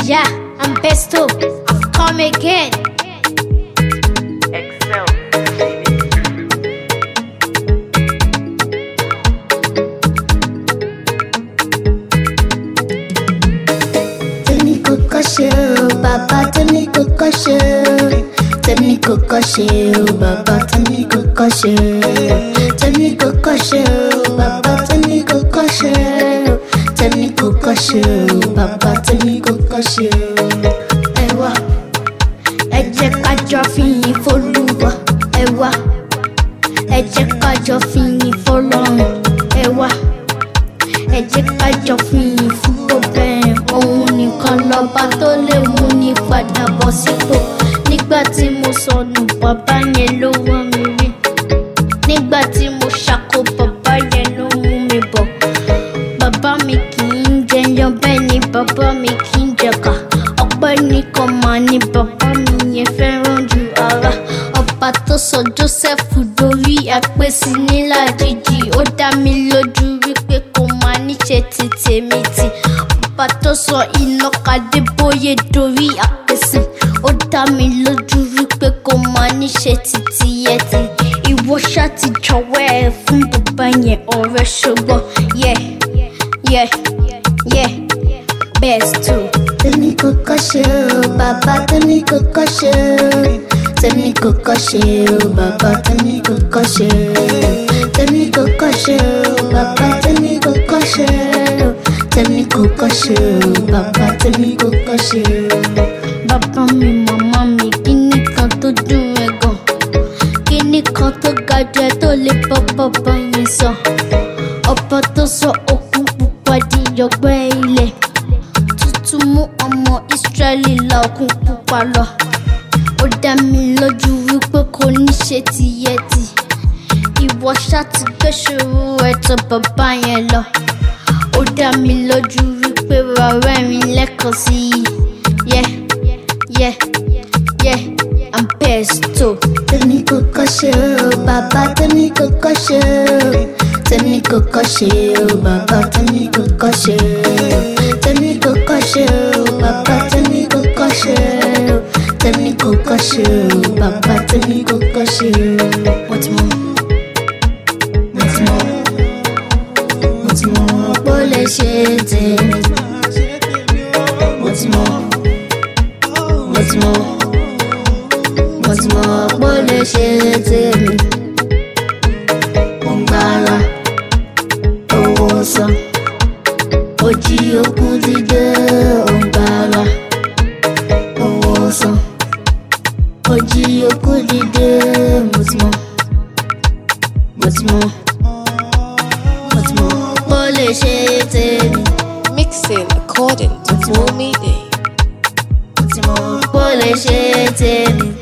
Yeah, I'm Pesto. I've come again. Excel. Temi koko show, Baba Temi koko show. Temi koko show, Baba Temi koko show. Temi koko show, Baba Temi koko show. Temi koko show, Baba Temi koko show. Ẹ wá, ẹ jẹ́ ká jọ fìyìn f'Olúwa. Ẹ wá, ẹ jẹ́ ká jọ fìyìn f'Ọlọ́run. Ẹ wá, ẹ jẹ́ ká jọ fìyìn fún gbogbo ẹ̀. Òun nìkan lọ́ba tó lè mú ní padà bọ̀ sípò. Nígbà tí mo sọnù, bàbá yẹn ló wá mi rí. Nígbà tí mo ṣàkó, bàbá yẹn ló mú mi bọ̀. Bàbá mi kì í jẹyàn, bẹ́ẹ̀ ni bàbá mi kì í jẹ̀ka. Ọpẹ́ nìkan máa ní bàbá mi yẹn fẹ́ràn ju ara. Ọba tó sọ Jósẹ́fù dorí àpèsè nílà jíjì. Ó dá mi lójú wípé kò máa níṣe ti tèmi tì. Ọba tó sọ Ìnàkà Adébóyè dorí àpèsè. Ó dá mi lójú wípé kò máa níṣe ti tìyẹ tì. Ìwọ ṣá ti jọ̀wọ́ ẹ̀ fún bàbá yẹn ọ̀rẹ́ ṣùgbọ́n. Yeah, best too. Temi koko show, Baba Temi koko show. Temi koko show, Baba Temi koko show. Temi koko show, Baba Temi koko show. Temi koko show, Baba Temi koko show. Bàbá mi, màmá mi, kíni kan tó dùn ẹ́ gan. Kíni kan tó ga jù ẹ́ tó lè bọ́ bàbá yẹn sọ. Ọba tó sọ òkun pupa di ọgbẹ́ ilẹ̀. Tuntun mú ọmọ Ísírẹ́lì la òkun pupa lọ. Ó dá mi lójú wípé kò ní ṣe tìyẹtì. Ìwọ ṣá ti gbé ṣòro ẹ̀ tó bàbá yẹn lọ. Ó dá mi lójú wípé wà rẹ́rìn lẹ́ẹ̀kan sí i. Yeah, I'm Pesto. Temi koko show, Baba Temi koko show. Temi koko show, Baba Temi koko show. Temi koko show, Baba Temi koko show. Temi koko show, Baba Temi koko show. What's more? Bole ṣe tèmi. What's more? Bole ṣe tèmi. Òǹgbàrà owó san. Ojí okú dídé. Òǹgbàrà owó san. Ojí okú dídé. Bole ṣe tèmi. Mixing according to Full Media. Bole ṣe tèmi.